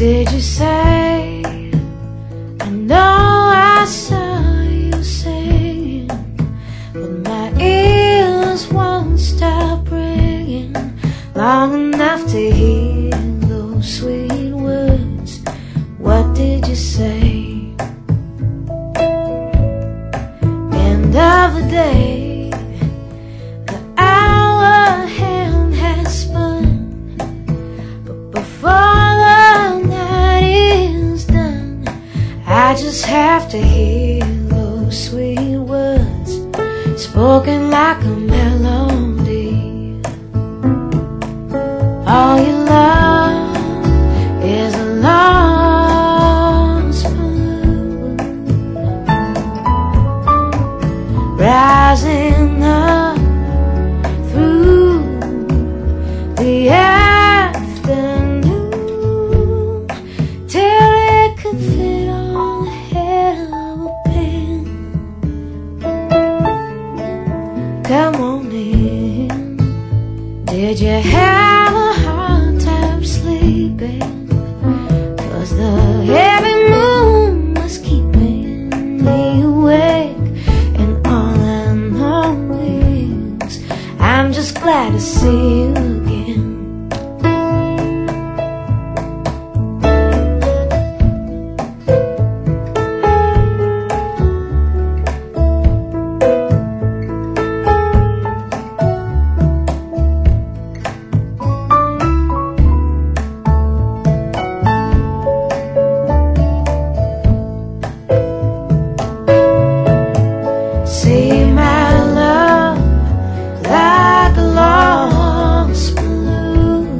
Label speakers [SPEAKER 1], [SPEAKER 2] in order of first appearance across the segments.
[SPEAKER 1] did you say? I know I saw you singing, but my ears won't stop ringing long enough to hear those sweet words. What did you say? End of the day, the hour hand has spun, but before the night is done, I just have to hear those sweet words spoken like a melody. All you love is a lost balloon rising up through the afternoon till it could fit on the head of a pin. Come on in. Did you have a hard time sleeping? 'Cause the heavy moon was keeping me awake, and all I know is I'm just glad to see you again. See my love like a lost balloon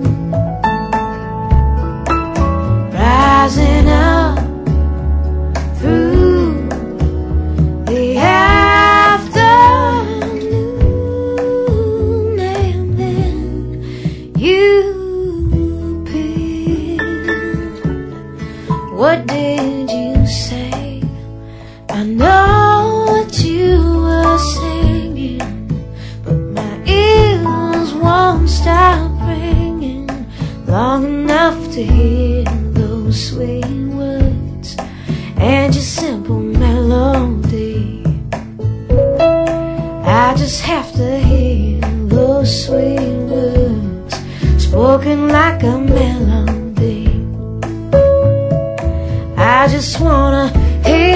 [SPEAKER 1] rising up through the afternoon, and then you appeared. What did you say? I know what you were singing, but my ears won't stop ringing long enough to hear those sweet words and your simple melody. I just have to hear those sweet words spoken like a melody. I just wanna hear